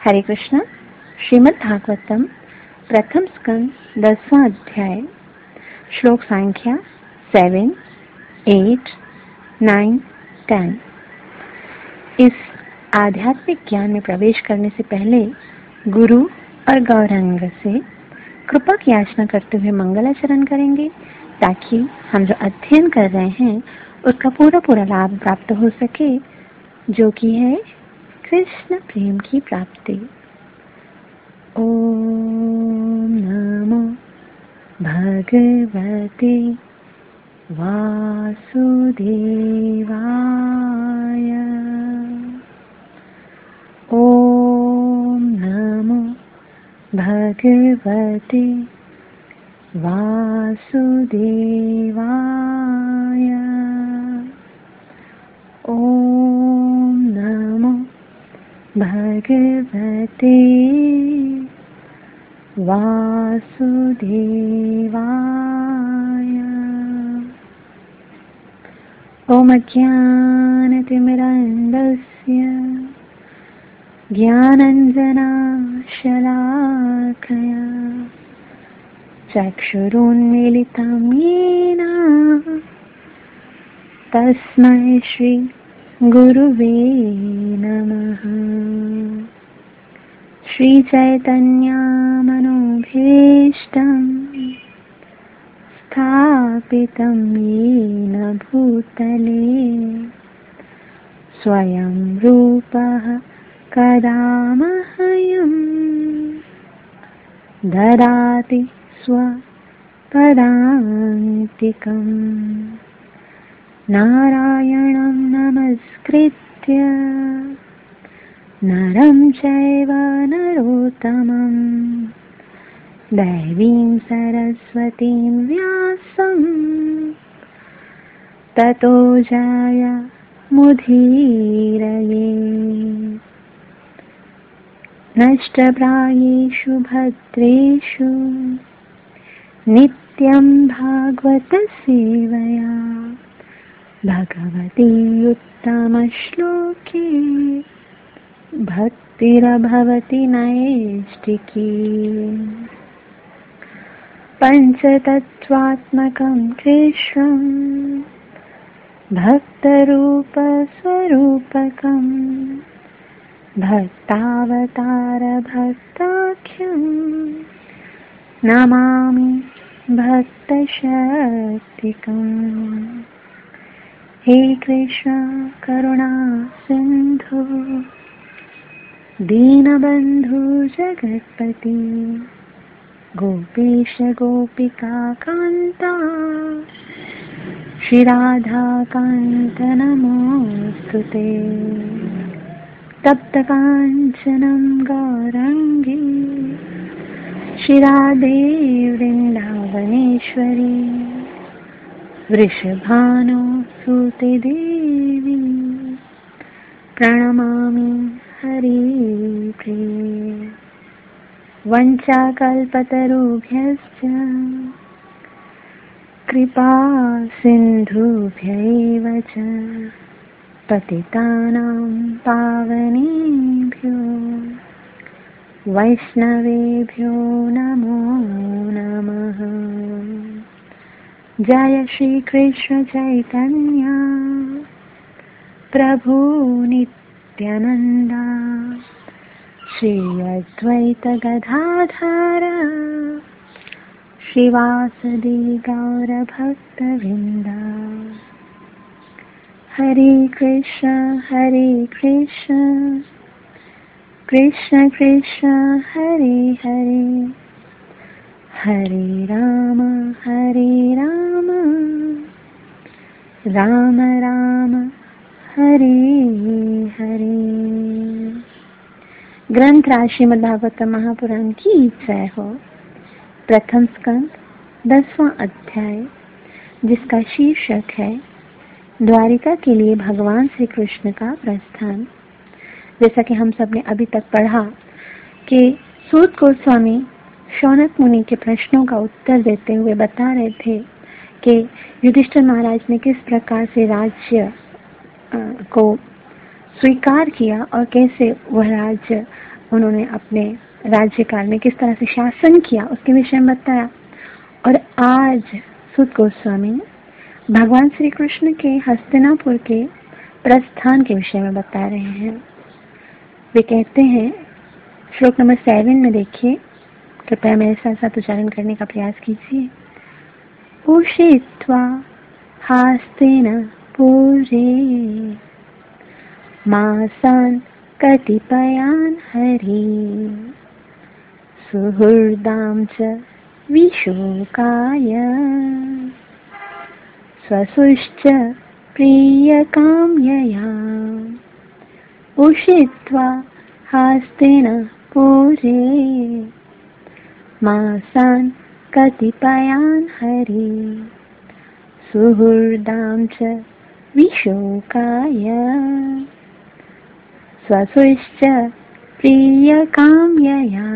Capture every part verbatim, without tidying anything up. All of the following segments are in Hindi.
हरे कृष्ण। श्रीमद् भागवतम प्रथम स्कंद दसवां अध्याय श्लोक संख्या सेवन, एट, नाइन, टेन। इस आध्यात्मिक ज्ञान में प्रवेश करने से पहले गुरु और गौरांग से कृपा की याचना करते हुए मंगलाचरण करेंगे ताकि हम जो अध्ययन कर रहे हैं उसका पूरा पूरा लाभ प्राप्त हो सके, जो कि है कृष्ण प्रेम की प्राप्ति। ओम नमो भगवते वासुदेवाय। ओम नमो भगवते वासुदेवाय। ओम नमो भगवते वासुदेवाय। ओम अज्ञानतिमिरान्धस्य ज्ञानाञ्जनशलाकया चक्षुरुन्मीलितं येन तस्मै श्री गुरुवे नमः। श्री चैतन्यमनोभीष्टं स्थापितं येन भूतले स्वयं रूपः कदा मह्यं ददाति स्वपदान्तिकम्। नारायणं नमस्कृत्य नरं चैव नरोत्तमं दैवीं सरस्वतीं व्यासं ततो जयमुदीरये। नष्टप्रायेषु भद्रेषु नित्यं भागवत सेवया भगवती उत्तमश्लोके भक्तिरभवति नैष्टिकी। पञ्चतत्त्वात्मकं कृष्णं भक्तरूपस्वरूपकं भक्तावतारभक्ताख्यं नमामि भक्तशक्तिकम्। हे कृष्ण करुणा सिंधु दीनबंधु जगत्पति गोपेश गोपिका कांता श्री राधा कांत नमोस्तुते। तप्त कांचनं गौरांगी श्री राधे वृंदावनेश्वरी वृषभानुसुते देवी प्रणमामि हरिप्रिये। वञ्चाकल्पतरुभ्यश्च कृपा सिन्धुभ्यैव च पतितानां पावनेभ्यो वैष्णवेभ्यो नमो नमः। जय श्री कृष्ण चैतन्य प्रभु नित्यानंदा श्री अद्वैत गदाधर श्रीवासदि गौर भक्तवृंदा। हरे कृष्ण हरे कृष्ण कृष्ण कृष्ण हरे हरे हरे राम हरे राम राम राम हरे हरे। ग्रंथ राज श्रीमद् भागवतम महापुराण की जय हो। प्रथम स्कंद दसवां अध्याय, जिसका शीर्षक है द्वारिका के लिए भगवान श्री कृष्ण का प्रस्थान। जैसा कि हम सब ने अभी तक पढ़ा कि सूत गोस्वामी शौनक मुनि के प्रश्नों का उत्तर देते हुए बता रहे थे कि युधिष्ठिर महाराज ने किस प्रकार से राज्य को स्वीकार किया और कैसे वह राज्य उन्होंने अपने राज्यकाल में किस तरह से शासन किया उसके विषय में बताया। और आज सूत गोस्वामी भगवान श्री कृष्ण के हस्तिनापुर के प्रस्थान के विषय में बता रहे हैं। वे कहते हैं, श्लोक नंबर सेवन में देखिए, कृपया मेरे साथ साथ उच्चारण करने का प्रयास कीजिए। उषित्वा हास्तेन पूरे मासान् कतिपयान् हरि सुहृदां च विशोकाय स्वसुश्च प्रियकाम्यया उषित्वा हास्तेन पूरे मासान् कतिपयान् हरि सुहृदां च विशोकाय स्वसुश्च प्रियकाम्यया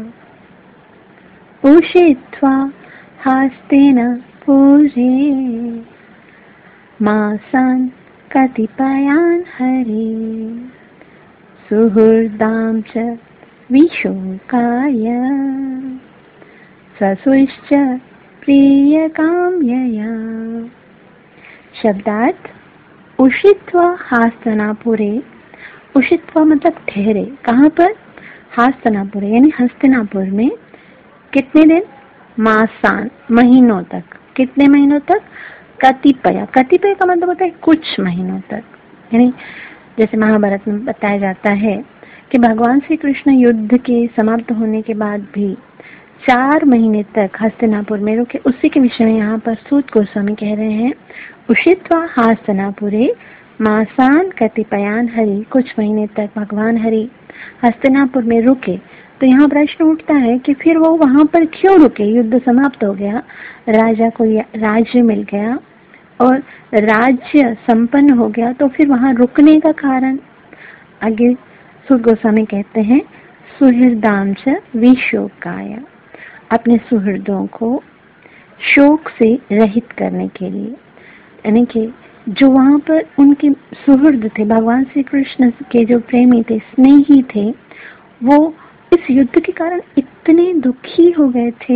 उषित्वा हास्तेन पूरे मासान् कतिपयान् हरि सुहृदां च विशोकाय स्वसुश्च प्रियकाम्यया। शब्दार्थ, उषित्वा हास्तनापुरे। उषित्वा मतलब ठहरे, कहाँ पर? हास्तनापुरे यानी हस्तिनापुर में। कितने दिन? मासान, महीनों तक। कितने महीनों तक? कतिपय। कतिपय का मतलब होता है कुछ महीनों तक। यानी जैसे महाभारत में बताया जाता है कि भगवान श्री कृष्ण युद्ध के समाप्त होने के बाद भी चार महीने तक हस्तिनापुर में रुके। उसी के विषय में यहाँ पर सूत गोस्वामी कह रहे हैं, उषित्वा हास्तनापुरे मासान कतिपयान हरि। कुछ महीने तक भगवान हरि हस्तिनापुर में रुके। तो यहाँ प्रश्न उठता है कि फिर वो वहां पर क्यों रुके? युद्ध समाप्त हो गया, राजा को राज्य मिल गया और राज्य संपन्न हो गया, तो फिर वहां रुकने का कारण? आगे सूत गोस्वामी कहते हैं, सुहृदां च विशोकाय। अपने सुहृदों को शोक से रहित करने के लिए, यानी कि जो वहां पर उनके सुहृद थे, भगवान श्री कृष्ण के जो प्रेमी थे, स्नेही थे, वो इस युद्ध के कारण इतने दुखी हो गए थे।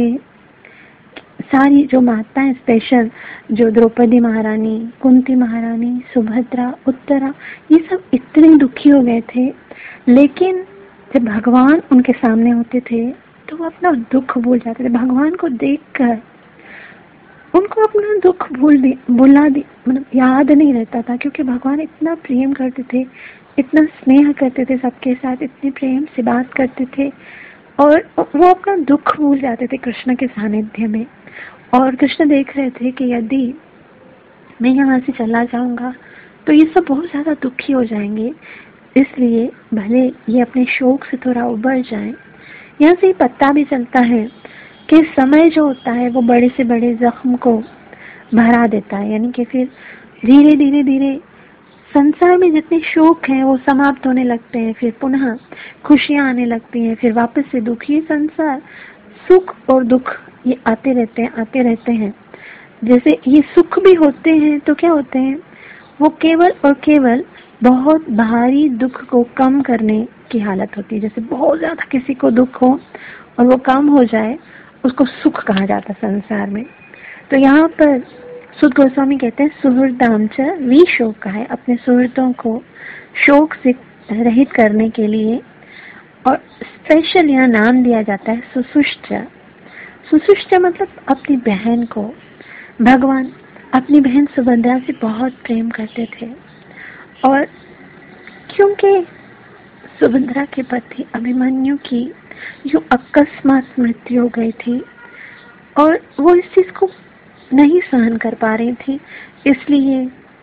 सारी जो माताएं, स्पेशल जो द्रौपदी महारानी, कुंती महारानी, सुभद्रा, उत्तरा, ये सब इतने दुखी हो गए थे। लेकिन जब भगवान उनके सामने होते थे तो वो अपना दुख भूल जाते थे। भगवान को देखकर उनको अपना दुख भूल दी भुला दी मतलब याद नहीं रहता था, क्योंकि भगवान इतना प्रेम करते थे, इतना स्नेह करते थे सबके साथ, इतने प्रेम से बात करते थे, और वो अपना दुख भूल जाते थे कृष्ण के सानिध्य में। और कृष्ण देख रहे थे कि यदि मैं यहाँ से चला जाऊंगा तो ये सब बहुत ज्यादा दुखी हो जाएंगे, इसलिए भले ये अपने शोक से थोड़ा उबर जाएं। यहाँ से पता भी चलता है कि समय जो होता है वो बड़े से बड़े जख्म को भरा देता है, यानी कि फिर धीरे धीरे धीरे संसार में जितने शोक हैं वो समाप्त होने लगते हैं, फिर पुनः खुशियां आने लगती हैं, फिर वापस से दुख। ये संसार सुख और दुख ये आते रहते हैं आते रहते हैं। जैसे ये सुख भी होते हैं तो क्या होते हैं, वो केवल और केवल बहुत भारी दुख को कम करने की हालत होती है। जैसे बहुत ज्यादा किसी को दुख हो और वो कम हो जाए, उसको सुख कहा जाता है संसार में। तो यहाँ पर सूत गोस्वामी कहते हैं, सुहृदां च विशोकाय, अपने सुहृदों को शोक से रहित करने के लिए। और स्पेशल यहाँ नाम दिया जाता है सुसुश्च। सुसुश्च मतलब अपनी बहन को। भगवान अपनी बहन सुभद्रा से बहुत प्रेम करते थे, और क्योंकि सुभद्रा के पति अभिमन्यु की जो अकस्मात मृत्यु हो गई थी और वो इस चीज को नहीं सहन कर पा रही थी, इसलिए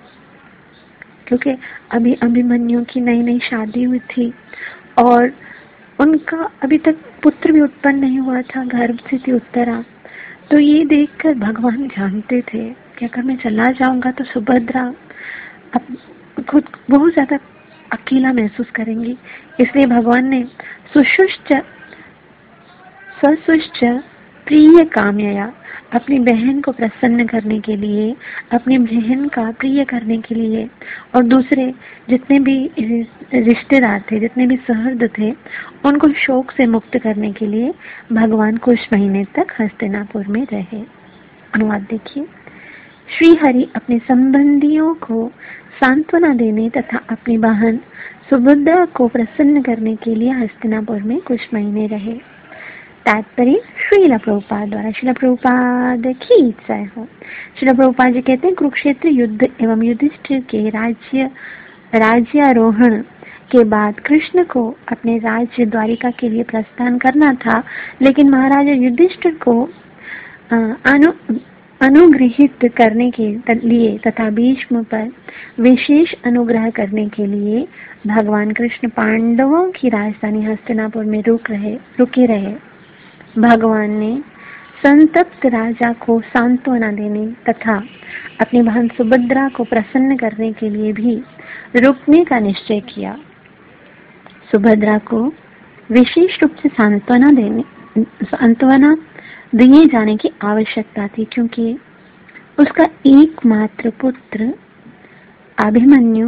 क्योंकि अभी अभिमन्यु की नई नई शादी हुई थी और उनका अभी तक पुत्र भी उत्पन्न नहीं हुआ था, गर्भ से थी उत्तरा। तो ये देखकर भगवान जानते थे कि अगर मैं चला जाऊंगा तो सुभद्रा अब खुद बहुत ज्यादा अकेला महसूस करेंगी, इसलिए भगवान ने सुशुश्च स्वसुश्च प्रिय कामया, अपनी बहन को प्रसन्न करने के लिए, अपनी बहन का प्रिय करने के लिए, और दूसरे जितने भी रिश्तेदार थे, जितने भी सहृद थे, उनको शोक से मुक्त करने के लिए भगवान कुछ महीने तक हस्तिनापुर में रहे। अनुवाद देखिए। श्री हरि अपने संबंधियों को सांत्वना देने तथा अपनी बहन सुभद्रा को प्रसन्न करने के लिए हस्तिनापुर में कुछ महीने रहे। तात्पर्य श्रील प्रभुपाद द्वारा। श्रील प्रभुपाद की इच्छा हो। श्रील प्रभुपाद जी कहते हैं, कुरुक्षेत्र युद्ध एवं युधिष्ठिर के राज्य राज्यारोहण के बाद कृष्ण को अपने राज्य द्वारिका के लिए प्रस्थान करना था, लेकिन महाराजा युधिष्ठिर को अनु अनुग्रहित करने के लिए तथा भीष्म पर विशेष अनुग्रह करने के लिए भगवान कृष्ण पांडवों की राजधानी हस्तिनापुर में रुक रहे रुके रहे। भगवान ने संतप्त राजा को सांत्वना देने तथा अपनी बहन सुभद्रा को प्रसन्न करने के लिए भी रुकने का निश्चय किया। सुभद्रा को विशेष रूप से सांत्वना देने सांत्वना दिए जाने की आवश्यकता थी, क्योंकि उसका एकमात्र पुत्र अभिमन्यु,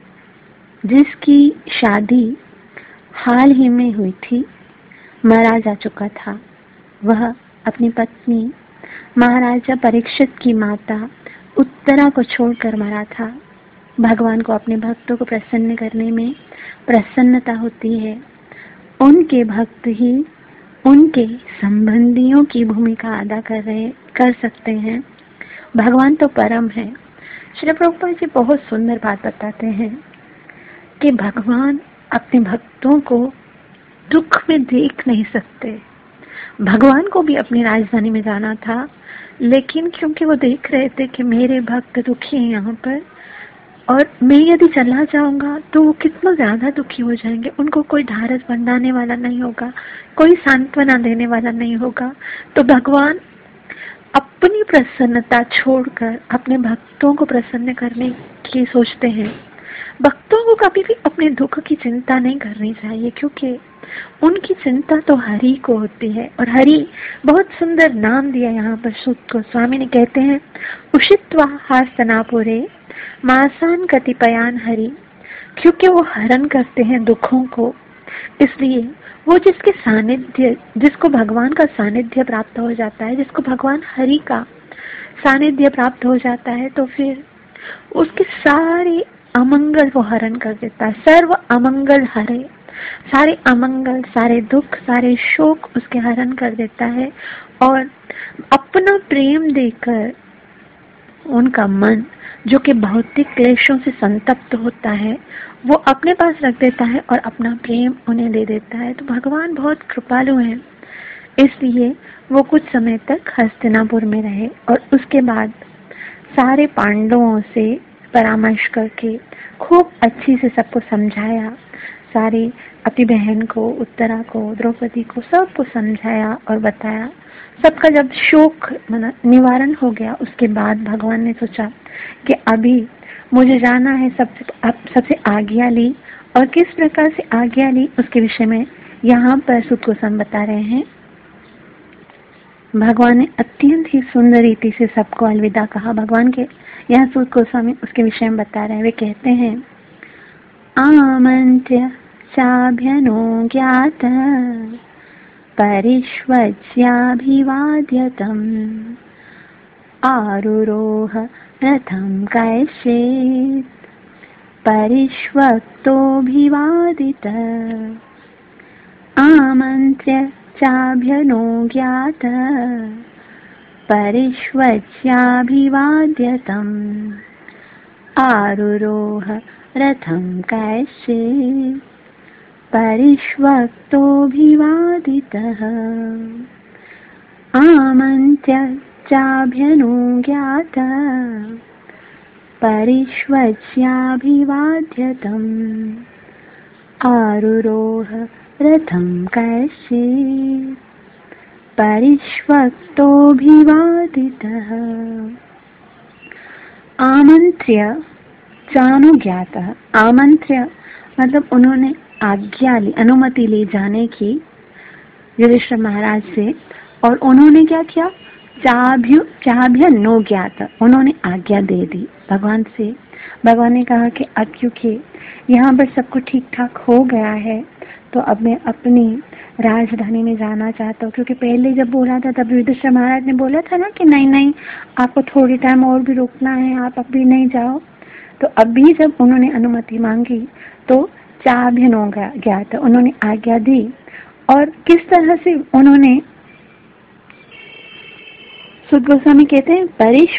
जिसकी शादी हाल ही में हुई थी, मारा जा चुका था। वह अपनी पत्नी महाराजा परीक्षित की माता उत्तरा को छोड़कर मरा था। भगवान को अपने भक्तों को प्रसन्न करने में प्रसन्नता होती है। उनके भक्त ही उनके संबंधियों की भूमिका अदा कर रहे कर सकते हैं। भगवान तो परम है। श्री प्रभुपाद जी बहुत सुंदर बात बताते हैं कि भगवान अपने भक्तों को दुख में देख नहीं सकते। भगवान को भी अपनी राजधानी में जाना था, लेकिन क्योंकि वो देख रहे थे कि मेरे भक्त दुखी हैं यहाँ पर, और मैं यदि चला जाऊंगा तो वो कितना ज्यादा दुखी हो जाएंगे। उनको कोई ढाढ़स बंधाने वाला नहीं होगा, कोई सांत्वना देने वाला नहीं होगा। तो भगवान अपनी प्रसन्नता छोड़कर अपने भक्तों को प्रसन्न करने की सोचते हैं। भक्तों को कभी भी अपने दुख की चिंता नहीं करनी चाहिए, क्योंकि उनकी चिंता तो हरि को होती है। और हरि बहुत सुंदर नाम दिया यहाँ पर सूत को। स्वामी ने कहते हैं, उषित्वा हस्तिनापुरे मासान कतिपयान हरि, क्योंकि वो हरण करते हैं दुखों को। इसलिए वो जिसके सानिध्य जिसको भगवान का सानिध्य प्राप्त हो जाता है, जिसको भगवान हरि का सानिध्य प्राप्त हो जाता है, तो फिर उसके सारे अमंगल वो हरण कर देता है। सर्व अमंगल हरे, सारे अमंगल, सारे दुख, सारे शोक उसके हरण कर देता है, और अपना प्रेम देकर उनका मन जो कि भौतिक क्लेशों से संतप्त होता है, वो अपने पास रख देता है और अपना प्रेम उन्हें दे देता है। तो भगवान बहुत कृपालु हैं, इसलिए वो कुछ समय तक हस्तिनापुर में रहे और उसके बाद सारे पांडवों से परामर्श करके खूब अच्छी से सबको समझाया। सारी अपनी बहन को, उत्तरा को, द्रौपदी को, सबको समझाया और बताया। सबका जब शोक निवारण हो गया, उसके बाद भगवान ने सोचा कि अभी मुझे जाना है। सबसे अब सबसे आज्ञा ली, और किस प्रकार से आज्ञा ली उसके विषय में यहाँ पर सूत गोस्वामी बता रहे हैं। भगवान ने अत्यंत ही सुंदर रीति से सबको अलविदा कहा। भगवान के यहाँ सूत गोस्वामी उसके विषय में बता रहे हैं। वे कहते हैं, आमन्त्र्य चाभ्यनो ज्ञात परिष्वज्याभिवाद्यतम् आरुरोह रथं कैश्चित् परिष्वक्तोऽभिवादित। आमन्त्र्य चाभ्यनो ज्ञात परिष्वज्याभिवाद्यतम् आरुरोह रथं कैश्चित् परिष्वक्तोऽभिवादितः। आमन्त्र्य चाभ्यनुज्ञात परिष्वज्याभिवाद्यतम् आरुरोह रथं कैश्चित् परिष्वक्तोऽभिवादितः। आमन्त्र्य चानुज्ञातः। आमन्त्र्य मतलब उन्होंने आज्ञा ली, अनुमति ली जाने की युधिष्ठिर महाराज से, और उन्होंने क्या किया, चाभ्य चाभ्य नो ज्ञात, उन्होंने आज्ञा दे दी भगवान से। भगवान ने कहा कि अब क्योंकि यहाँ पर सब कुछ ठीक ठाक हो गया है तो अब मैं अपनी राजधानी में जाना चाहता हूँ। क्योंकि पहले जब बोला था तब युधिष्ठिर महाराज ने बोला था ना कि नहीं नहीं आपको थोड़ी टाइम और भी रुकना है, आप अभी नहीं जाओ। तो अभी जब उन्होंने अनुमति मांगी तो चाभ्य नो ज्ञात, उन्होंने आज्ञा दी। और किस तरह से उन्होंने, सुत गोस्वामी कहते हैं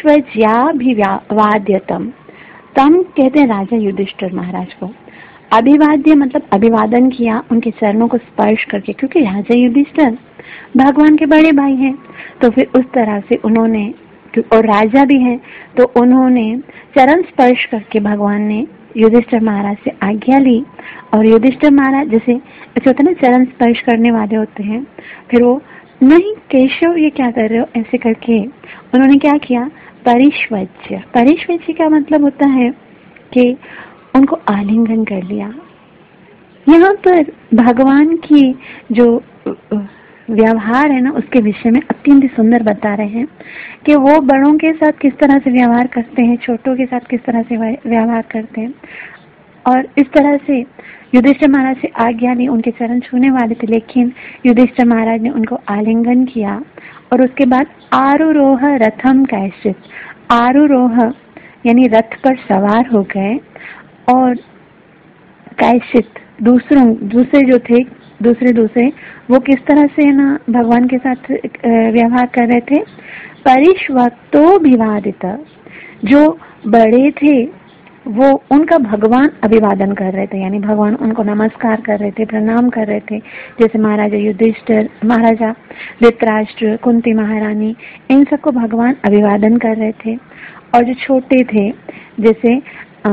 परिष्वज्याभिवाद्यतम, तम कहते हैं राजा युधिष्ठिर महाराज को। अभिवाद्य मतलब अभिवादन किया उनके चरणों को स्पर्श करके, क्योंकि राजा युधिष्ठिर भगवान के बड़े भाई हैं। तो फिर उस तरह से उन्होंने, और राजा भी हैं, तो उन्होंने चरण स्पर्श करके भगवान ने युधिष्ठिर महाराज से आज्ञा ली। और युधिष्ठिर महाराज जैसे ऐसे होता है ना, चरण स्पर्श करने वाले होते हैं, फिर वो नहीं केशव ये क्या कर रहे हो ऐसे करके उन्होंने क्या किया, परिष्वज्य। परिष्वज्य का मतलब होता है कि उनको आलिंगन कर लिया। यहाँ पर भगवान की जो व्यवहार है ना उसके विषय में अत्यंत सुंदर बता रहे हैं कि वो बड़ों के साथ किस तरह से व्यवहार करते हैं, छोटों के साथ किस तरह से व्यवहार करते हैं। और इस तरह से युधिष्ठिर महाराज से आज्ञा ली, उनके चरण छूने वाले थे, लेकिन युधिष्ठिर महाराज ने उनको आलिंगन किया। और उसके बाद आरुरोह रथम कैश्चित, आरुरोह यानी रथ पर सवार हो गए। और कैश्चित दूसरों दूसरे जो थे दूसरे दूसरे वो किस तरह से ना भगवान के साथ व्यवहार कर रहे थे, परिष्वक्तोभिवादित, जो बड़े थे वो उनका भगवान अभिवादन कर रहे थे, यानी भगवान उनको नमस्कार कर रहे थे, प्रणाम कर रहे थे। जैसे महाराजा युधिष्ठिर, महाराजा धृतराष्ट्र, कुंती महारानी, इन सबको भगवान अभिवादन कर रहे थे। और जो छोटे थे जैसे आ,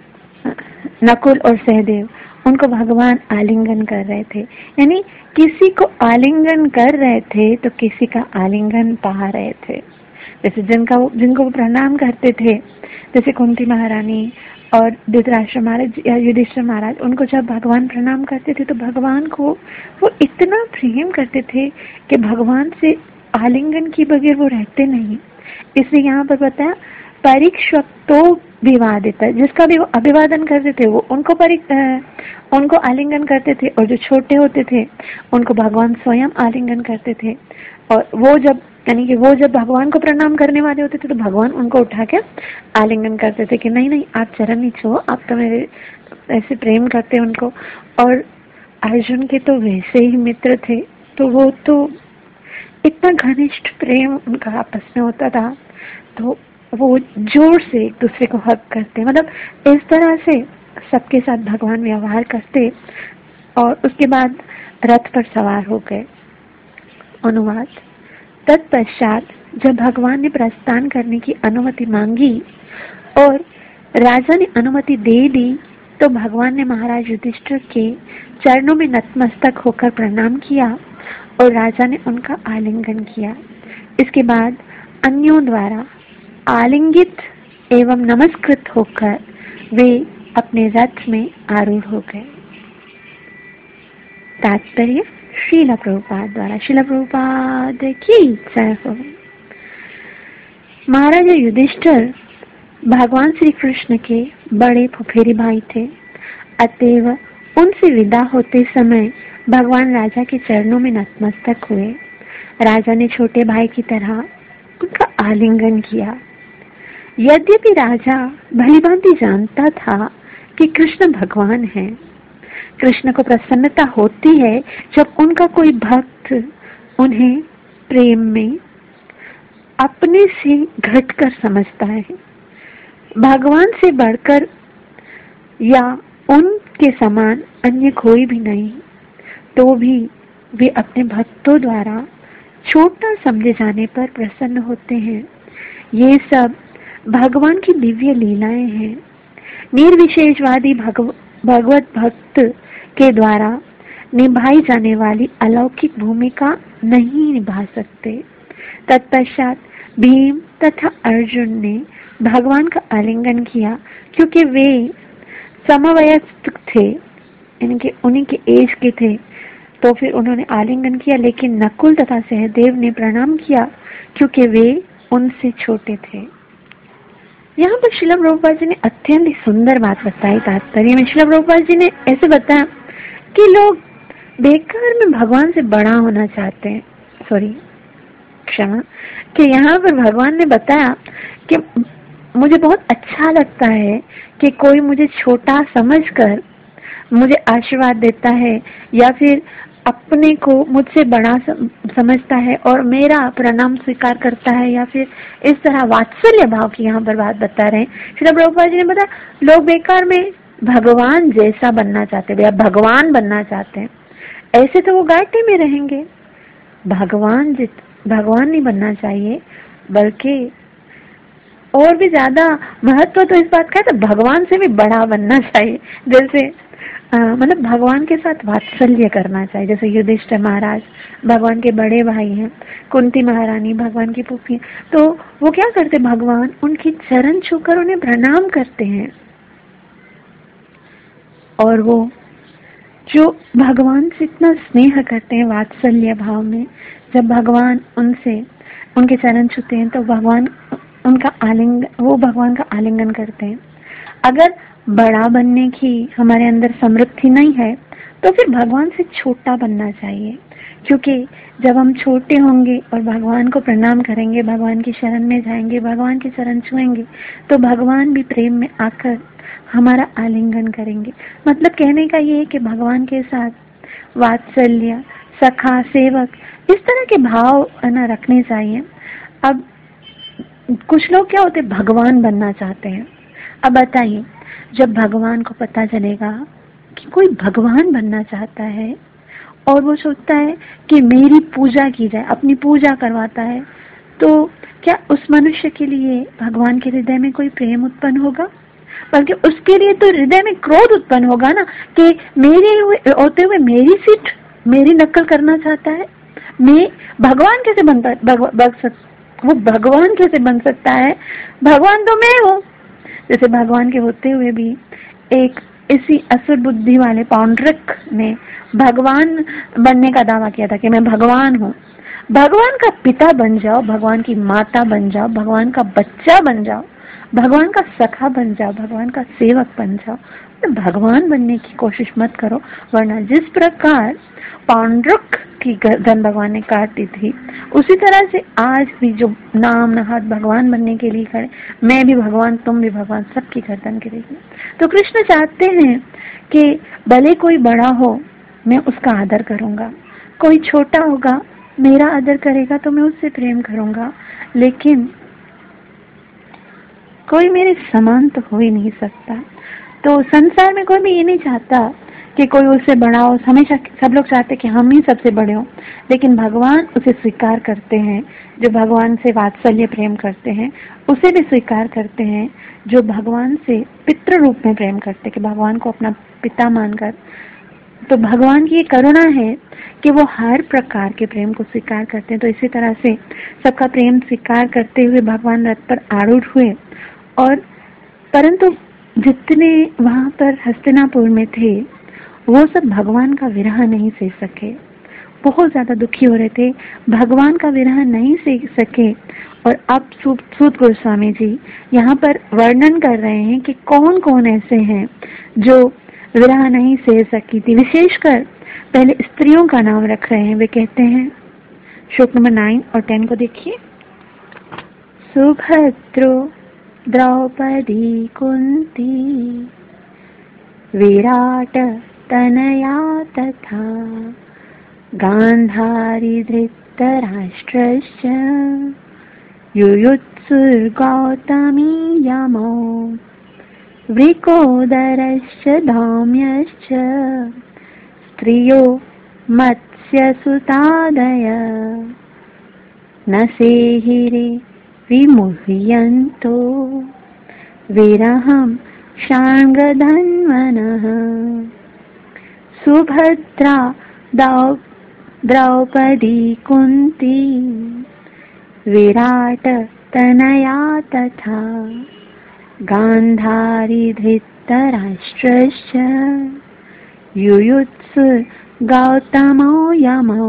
नकुल और सहदेव, उनको भगवान आलिंगन कर रहे थे। यानी किसी को आलिंगन कर रहे थे तो किसी का आलिंगन पा रहे थे। जैसे जिनका जिनको वो प्रणाम करते थे, जैसे कुंती महारानी और धृतराष्ट्र महाराज या युधिष्ठिर महाराज, उनको जब भगवान प्रणाम करते थे तो भगवान को वो इतना प्रेम करते थे कि भगवान से आलिंगन के बगैर वो रहते नहीं। इसलिए यहाँ पर बताया परिष्वक्तो विवादित, जिसका भी वो अभिवादन करते थे वो उनको परि उनको आलिंगन करते थे। और जो छोटे होते थे उनको भगवान स्वयं आलिंगन करते थे। और वो जब यानी कि वो जब भगवान को प्रणाम करने वाले होते थे तो भगवान उनको उठा के आलिंगन करते थे कि नहीं नहीं आप चरण नहीं छो, आप तो मेरे ऐसे प्रेम करते हैं उनको। और अर्जुन के तो वैसे ही मित्र थे, तो वो तो इतना घनिष्ठ प्रेम उनका आपस में होता था, तो वो जोर से एक दूसरे को हक करते, मतलब इस तरह से सबके साथ भगवान व्यवहार करते। और उसके बाद रथ पर सवार हो गए। अनुवाद, तत्पश्चात जब भगवान ने प्रस्थान करने की अनुमति मांगी और राजा ने अनुमति दे दी तो भगवान ने महाराज युधिष्ठिर के चरणों में नतमस्तक होकर प्रणाम किया और राजा ने उनका आलिंगन किया। इसके बाद अन्यों द्वारा आलिंगित एवं नमस्कृत होकर वे अपने रथ में आरूढ़ हो गए। तात्पर्य श्रील प्रभुपाद द्वारा। श्रील प्रभुपाद की जय हो। महाराजा युधिष्ठिर भगवान श्री कृष्ण के बड़े फुफेरी भाई थे, अतएव उनसे विदा होते समय भगवान राजा के चरणों में नतमस्तक हुए। राजा ने छोटे भाई की तरह उनका आलिंगन किया। यद्यपि राजा भलीभांति जानता था कि कृष्ण भगवान है, कृष्ण को प्रसन्नता होती है जब उनका कोई भक्त उन्हें प्रेम में अपने से घटकर समझता है। भगवान से बढ़कर या उनके समान अन्य कोई भी नहीं, तो भी वे अपने भक्तों द्वारा छोटा समझे जाने पर प्रसन्न होते हैं। ये सब भगवान की दिव्य लीलाएं हैं। निर्विशेषवादी भगव, भगवत भक्त के द्वारा निभाई जाने वाली अलौकिक भूमिका नहीं निभा सकते। तत्पश्चात भीम तथा अर्जुन ने भगवान का आलिंगन किया, क्योंकि वे समवयस्क थे, यानी कि उन्हीं के एज के थे। तो फिर उन्होंने आलिंगन किया, लेकिन नकुल तथा सहदेव ने प्रणाम किया क्योंकि वे उनसे छोटे थे। यहाँ पर श्रील प्रभुपाद जी ने अत्यंत ही सुंदर बात बताई। तात्पर्य में श्रील प्रभुपाद जी ने ऐसे बताया कि लोग बेकार में भगवान से बड़ा होना चाहते हैं। सॉरी, क्षमा, कि यहाँ पर भगवान ने बताया कि मुझे बहुत अच्छा लगता है कि कोई मुझे छोटा समझकर मुझे आशीर्वाद देता है या फिर अपने को मुझसे बड़ा समझता है और मेरा प्रणाम स्वीकार करता है, या फिर इस तरह वात्सल्य भाव की यहाँ पर बात बता रहे हैं। श्री प्रभुपाद जी ने बताया लोग बेकार में भगवान जैसा बनना चाहते हैं या भगवान बनना चाहते हैं, ऐसे तो वो घाटे में रहेंगे। भगवान जित भगवान नहीं बनना चाहिए, बल्कि और भी ज्यादा महत्व तो इस बात का है तो भगवान से भी बड़ा बनना चाहिए। जैसे मतलब भगवान के साथ वात्सल्य करना चाहिए। जैसे युधिष्ठिर महाराज भगवान के बड़े भाई हैं, कुंती महारानी भगवान की फूफी, तो वो क्या करते, भगवान उनकी चरण छूकर उन्हें प्रणाम करते हैं। और वो जो भगवान से इतना स्नेह करते हैं वात्सल्य भाव में, जब भगवान उनसे उनके चरण छूते हैं तो भगवान उनका आलिंगन वो भगवान का आलिंगन करते हैं। अगर बड़ा बनने की हमारे अंदर समृद्धि नहीं है तो फिर भगवान से छोटा बनना चाहिए, क्योंकि जब हम छोटे होंगे और भगवान को प्रणाम करेंगे, भगवान की शरण में जाएंगे, भगवान के चरण छुएंगे, तो भगवान भी प्रेम में आकर हमारा आलिंगन करेंगे। मतलब कहने का ये है कि भगवान के साथ वात्सल्य, सखा, सेवक, इस तरह के भाव ना रखने चाहिए। अब कुछ लोग क्या होते, भगवान बनना चाहते हैं। अब बताइए, जब भगवान को पता चलेगा कि कोई भगवान बनना चाहता है और वो सोचता है कि मेरी पूजा की जाए, अपनी पूजा करवाता है, तो क्या उस मनुष्य के लिए भगवान के हृदय में कोई प्रेम उत्पन्न होगा? बल्कि उसके लिए तो हृदय में क्रोध उत्पन्न होगा ना, कि मेरे होते हुए मेरी सीट, मेरी नकल करना चाहता है। मैं भगवान कैसे बनता भग, भग सक, वो भगवान कैसे बन सकता है? भगवान तो मैं हूँ। जैसे भगवान के होते हुए भी एक इसी असुर बुद्धि वाले पौंड्रिक ने भगवान बनने का दावा किया था कि मैं भगवान हूँ। भगवान का पिता बन जाओ, भगवान की माता बन जाओ, भगवान का बच्चा बन जाओ, भगवान का सखा बन जाओ, भगवान का सेवक बन जाओ, तो भगवान बनने की कोशिश मत करो। वरना जिस प्रकार पौंड्रिक की गर्दन भगवान ने काट दी थी, उसी तरह से आज भी जो नाम नहात भगवान बनने के लिए खड़े, मैं भी भगवान, तुम भी भगवान, सबकी गर्दन गिरेगी। तो कृष्ण चाहते हैं कि भले कोई बड़ा हो, मैं उसका आदर करूंगा, कोई छोटा होगा, मेरा आदर करेगा तो मैं उससे प्रेम करूंगा, लेकिन कोई मेरे समान तो हो ही नहीं सकता। तो संसार में कोई भी ये नहीं चाहता कि कोई उससे बड़ा हो, हमेशा सब लोग चाहते कि हम ही सबसे बड़े हो, लेकिन भगवान उसे स्वीकार करते हैं। जो भगवान से वात्सल्य प्रेम करते हैं उसे भी स्वीकार करते हैं। जो भगवान से पितृ रूप में प्रेम करते हैं, कि भगवान को अपना पिता मानकर, तो भगवान की ये करुणा है कि वो हर प्रकार के प्रेम को स्वीकार करते हैं। तो इसी तरह से सबका प्रेम स्वीकार करते हुए भगवान रथ पर आरूढ़ हुए, और परंतु जितने वहां पर हस्तिनापुर में थे वो सब भगवान का विरह नहीं सह सके, बहुत ज्यादा दुखी हो रहे थे, भगवान का विरह नहीं सह सके। और अब सूत गोस्वामी जी यहाँ पर वर्णन कर रहे हैं कि कौन कौन ऐसे हैं जो विरह नहीं सह सकी थी। विशेषकर पहले स्त्रियों का नाम रख रहे हैं। वे कहते हैं, श्लोक नंबर नाइन और टेन को देखिए। सुभद्रो द्रौपदी कुंती विराट तनया तथा गांधारी धृतराष्ट्रश्च युयुत्सुर्गौतमी यमो वृकोदरश्च धौम्यश्च स्त्रियो मत्स्यसुतादय न सेहिरे विमुह्यन्तो विरहं शार्ङ्गधन्वनः। सुभद्रा द्रौपदी कुंती विराट तनया तथा गांधारी धृतराष्ट्रश्च युयुत्सुर् गौतमो यमो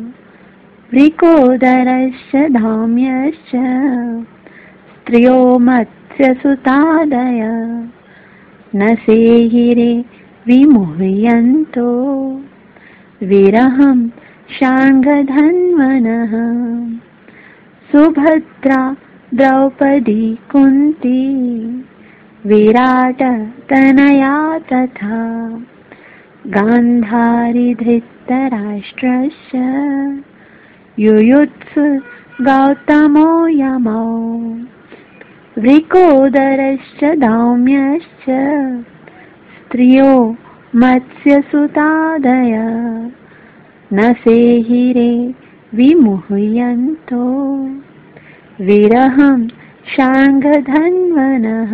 वृकोदरश्च धौम्यश्च स्त्रियो मत्स्यसुतादय न सेहिरे विमुह्यन्तो विरहं शार्ङ्गधन्वनः। सुभद्रा द्रौपदी कुन्ती विराट तनया तथा गान्धारी धृतराष्ट्रश्च युयुत्सु गौतमो यमौ वृकोदरश्च धौम्यश्च स्त्रियो मत्स्यसुतादय न सेहिरे विमुह्यन्तो विरहं शार्ङ्गधन्वनः।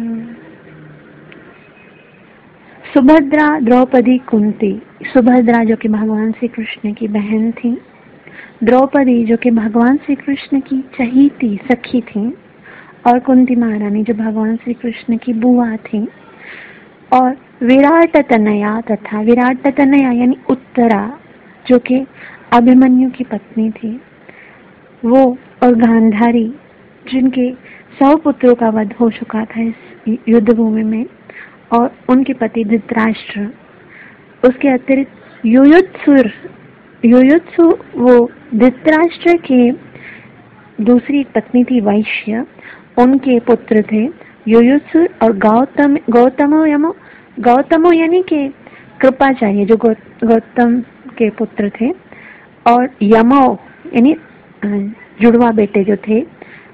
सुभद्रा, द्रौपदी, कुंती। सुभद्रा जो कि भगवान श्री कृष्ण की बहन थी, द्रौपदी जो कि भगवान श्री कृष्ण की चहीती सखी थी, और कुंती महारानी जो भगवान श्री कृष्ण की बुआ थी, और विराट तनया तथा विराट तनया यानी उत्तरा जो कि अभिमन्यु की पत्नी थी, वो, और गांधारी जिनके सौ पुत्रों का वध हो चुका था इस युद्ध भूमि में, और उनके पति धृतराष्ट्र। उसके अतिरिक्त युयुत्सुर, युयुत्सु वो धृतराष्ट्र के दूसरी पत्नी थी वैश्य, उनके पुत्र थे युयुत्सुर और गौतम गौतमो यमो गौतमो यानी के कृपाचार्य जो गौ, गौतम के पुत्र थे, और यमो यानी जुड़वा बेटे जो थे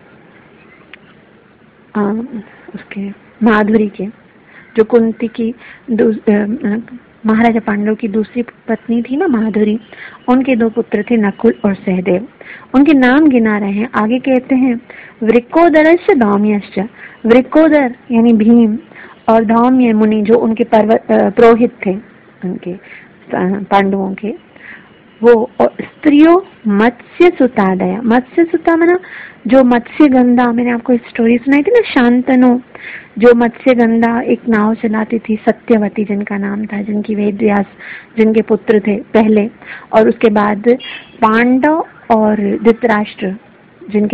आ, उसके माधुरी के, जो कुंती की महाराजा पांडव की दूसरी पत्नी थी ना माधुरी, उनके दो पुत्र थे नकुल और सहदेव। उनके नाम गिना रहे हैं, आगे कहते हैं वृकोदरश्च धौम्यश्च। वृकोदर यानी भीम, और धौम्य मुनि जो उनके पर्वत पुरोहित थे उनके पांडवों के, वो, और स्त्रियों मत्स्य सुतादया। मत्स्य सुता मना जो मत्स्य गंधा, मैंने आपको स्टोरी सुनाई थी ना, शांतनु जो मत्स्य गंधा एक नाव चलाती थी, सत्यवती जिनका नाम था, जिनकी वेद व्यास जिनके पुत्र थे पहले, और उसके बाद पांडव और धृतराष्ट्र जिनके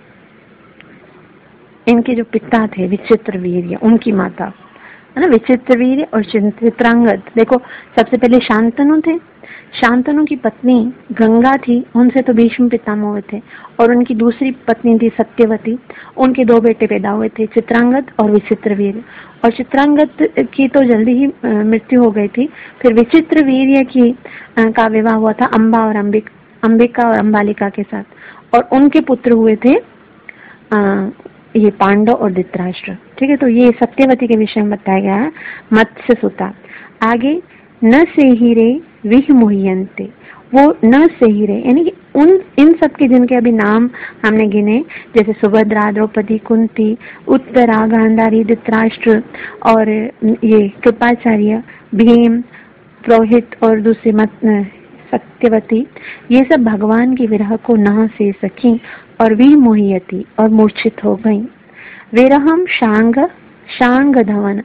इनके जो पिता थे विचित्रवीर्य, उनकी माता है ना, विचित्रवीर्य और चित्रांगद। देखो सबसे पहले शांतनु थे, शांतनु की पत्नी गंगा थी, उनसे तो भीष्म पितामह हुए थे, और उनकी दूसरी पत्नी थी सत्यवती, उनके दो बेटे पैदा हुए थे, चित्रांगद और विचित्रवीर्य। और चित्रांगद की तो जल्दी ही मृत्यु हो गई थी, फिर विचित्रवीर्य की का विवाह हुआ था अंबा और अंबिक अंबिका और अंबालिका के साथ, और उनके पुत्र हुए थे आ, ये पांडव और धृतराष्ट्र। ठीक है, तो ये सत्यवती के विषय में बताया गया है, मत्स्य सुता। आगे न सेहिरे विमुह्यन्ते, वो न सेहिरे यानी कि उन इन सब के जिनके अभी नाम हमने गिने, जैसे सुभद्रा, द्रौपदी, कुंती, उत्तरा, गांधारी, धृतराष्ट्र और ये कृपाचार्य, भीम, पुरोहित और दूसरी मत सत्यवती, ये सब भगवान के विरह को न से सकी और विमुह्यति और मूर्छित हो गई। विरहम शांग शांग धवन,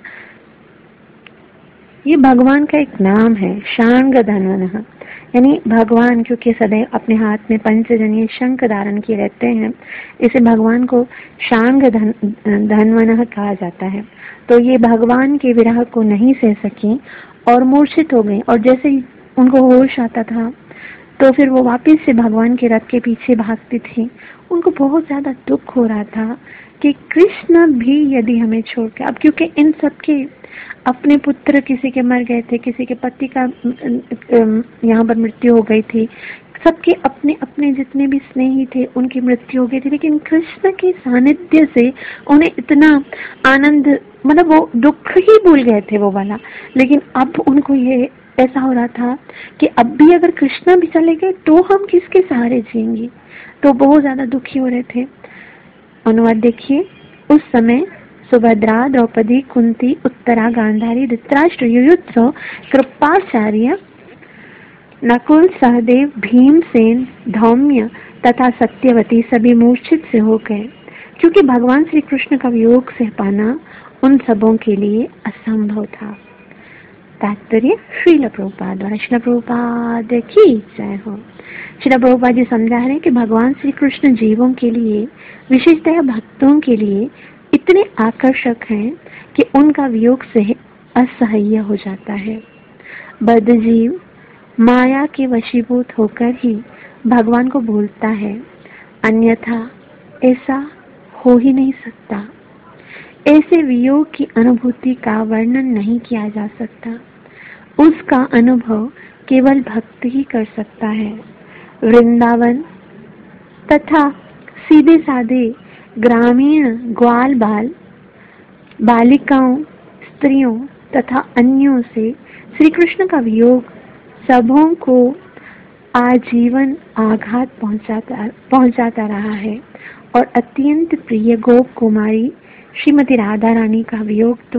ये भगवान का एक नाम है, शांग धनवन, यानी भगवान क्योंकि सदैव अपने हाथ में पंचजन्य शंख धारण किए रहते हैं, इसे भगवान को शांग धन धनवन कहा जाता है। तो ये भगवान के विरह को नहीं सह सकी और मूर्छित हो गई, और जैसे ही उनको होश आता था तो फिर वो वापस से भगवान के रथ के पीछे भागती थी। उनको बहुत ज्यादा दुख हो रहा था कि कृष्ण भी यदि हमें छोड़ के, अब क्योंकि इन सब के अपने पुत्र किसी के मर गए थे, किसी के पति का यहाँ पर मृत्यु हो गई थी, सबके अपने अपने जितने भी स्नेही थे उनकी मृत्यु हो गई थी, लेकिन कृष्ण के सानिध्य से उन्हें इतना आनंद, मतलब वो दुख ही भूल गए थे वो वाला। लेकिन अब उनको ये ऐसा हो रहा था कि अब भी अगर कृष्ण भी चले गए तो हम किसके सहारे जिएंगे, तो बहुत ज्यादा दुखी हो रहे थे। अनुवाद देखिए, उस समय सुभद्रा, द्रौपदी, कुंती, उत्तरा, गांधारी, धृतराष्ट्र, युयुत्सु, कृपाचार्य, नकुल, सहदेव, भीमसेन, धौम्य तथा सत्यवती सभी मूर्छित से हो गए, क्योंकि भगवान श्री कृष्ण का वियोग सह पाना उन सबों के लिए असंभव था। तात्पर्य श्रील प्रभुपाद द्वारा। श्रील प्रभुपाद की जय हो। श्रील प्रभुपाद जी समझा रहे हैं कि भगवान श्री कृष्ण जीवों के लिए, विशेषतः भक्तों के लिए इतने आकर्षक हैं कि उनका वियोग से असह्य हो जाता है। बद्ध जीव माया के वशीभूत होकर ही भगवान को भूलता है, अन्यथा ऐसा हो ही नहीं सकता। ऐसे वियोग की अनुभूति का वर्णन नहीं किया जा सकता। उसका अनुभव केवल भक्त ही कर सकता है। वृंदावन तथा सीधे साधे ग्रामीण ग्वाल बाल बालिकाओं, स्त्रियों तथा अन्यों से श्री कृष्ण का वियोग सबों को आजीवन आघात पहुंचाता पहुंचाता रहा है और अत्यंत प्रिय गोप कुमारी श्रीमती राधा रानी का वियोग तो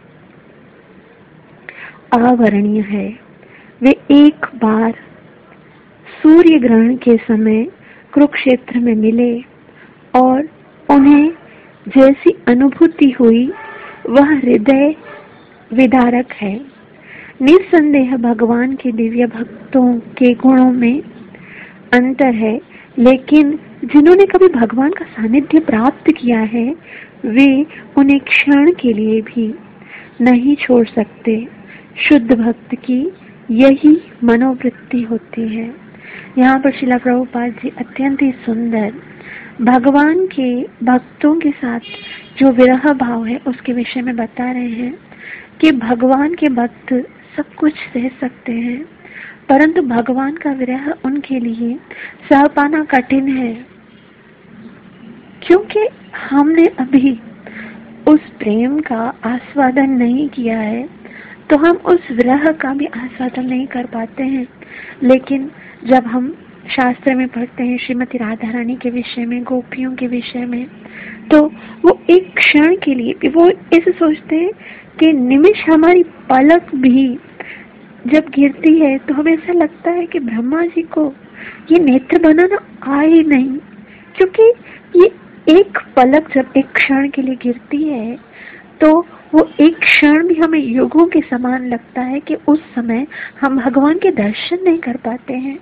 अवर्णनीय है। वे एक बार सूर्य ग्रहण के समय कुरुक्षेत्र में मिले और उन्हें जैसी अनुभूति हुई वह हृदय विदारक है। निस्संदेह भगवान के दिव्य भक्तों के गुणों में अंतर है, लेकिन जिन्होंने कभी भगवान का सानिध्य प्राप्त किया है वे उन्हें क्षण के लिए भी नहीं छोड़ सकते। शुद्ध भक्त की यही मनोवृत्ति होती है। यहाँ पर श्रील प्रभुपाद जी अत्यंत ही सुंदर भगवान के भक्तों के साथ जो विरह भाव है उसके विषय में बता रहे हैं कि भगवान के भक्त सब कुछ सह सकते हैं, परंतु भगवान का विरह उनके लिए सह पाना कठिन है, क्योंकि हमने अभी उस प्रेम का आस्वादन नहीं किया है, तो हम उस विरह का भी आस्वादन नहीं कर पाते हैं। लेकिन जब हम शास्त्र में पढ़ते हैं श्रीमती राधा रानी के विषय में, गोपियों के विषय में, तो वो एक क्षण के लिए भी वो ऐसे सोचते हैं कि निमिष हमारी पलक भी जब गिरती है तो हमें ऐसा लगता है कि ब्रह्मा जी को ये नेत्र बनाना आए ही नहीं, क्योंकि ये एक पलक जब एक क्षण के लिए गिरती है तो वो एक क्षण भी हमें युगों के समान लगता है कि उस समय हम भगवान के दर्शन नहीं कर पाते हैं।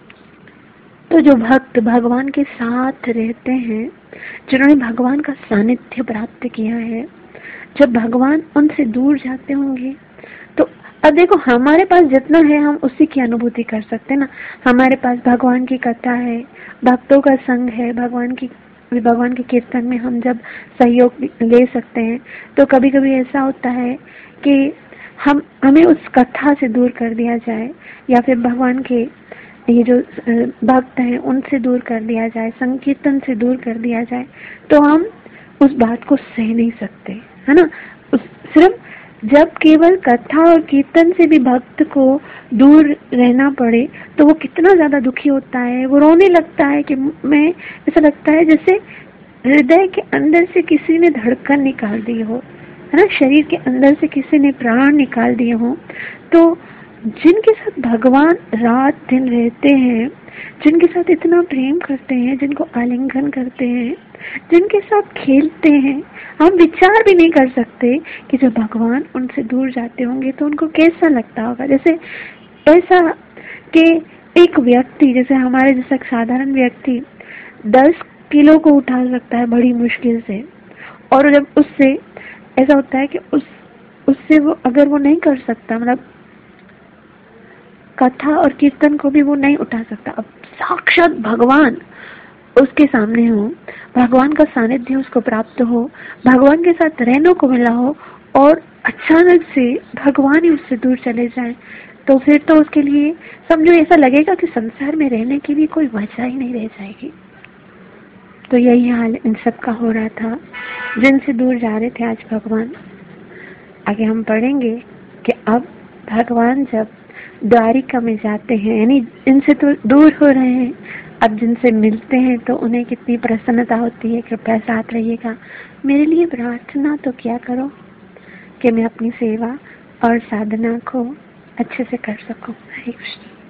तो जो भक्त भगवान के साथ रहते हैं, जिन्होंने भगवान का सानिध्य प्राप्त किया है, जब भगवान उनसे दूर जाते होंगे तो अब देखो हमारे पास जितना है हम उसी की अनुभूति कर सकते हैं ना। हमारे पास भगवान की कथा है, भक्तों का संग है, भगवान की भगवान के कीर्तन में हम जब सहयोग ले सकते हैं, तो कभी कभी ऐसा होता है कि हम हमें उस कथा से दूर कर दिया जाए या फिर भगवान के ये जो भक्त हैं उनसे दूर कर दिया जाए, संकीर्तन से दूर कर दिया जाए, तो हम उस बात को सह नहीं सकते, है ना। उस सिर्फ जब केवल कथा और कीर्तन से भी भक्त को दूर रहना पड़े तो वो कितना ज्यादा दुखी होता है, वो रोने लगता है कि मैं ऐसा लगता है जैसे हृदय के अंदर से किसी ने धड़कन निकाल दी हो, है ना, शरीर के अंदर से किसी ने प्राण निकाल दिए हो। तो जिनके साथ भगवान रात दिन रहते हैं, जिनके साथ इतना प्रेम करते हैं, जिनको आलिंगन करते हैं, जिनके साथ खेलते हैं, हम विचार भी नहीं कर सकते कि जब भगवान उनसे दूर जाते होंगे तो उनको कैसा लगता होगा। जैसे ऐसा कि एक व्यक्ति, जैसे हमारे जैसा साधारण व्यक्ति दस किलो को उठा सकता है बड़ी मुश्किल से, और जब उससे ऐसा होता है कि उस उससे वो अगर वो नहीं कर सकता, मतलब कथा और कीर्तन को भी वो नहीं उठा सकता, अब साक्षात भगवान उसके सामने हो, भगवान का सानिध्य उसको प्राप्त हो, भगवान के साथ रहने को मिला हो और अचानक से भगवान ही उससे दूर चले जाए, तो फिर तो उसके लिए समझो ऐसा लगेगा कि संसार में रहने की भी कोई वजह ही नहीं रह जाएगी। तो यही हाल इन सब का हो रहा था जिनसे दूर जा रहे थे आज भगवान। आगे हम पढ़ेंगे कि अब भगवान जब द्वारिका में जाते हैं, यानी इनसे तो दूर हो रहे हैं, अब जिनसे मिलते हैं तो उन्हें कितनी प्रसन्नता होती है। कृपया साथ रहिएगा। मेरे लिए प्रार्थना तो क्या करो कि मैं अपनी सेवा और साधना को अच्छे से कर सकूं। हरे कृष्ण।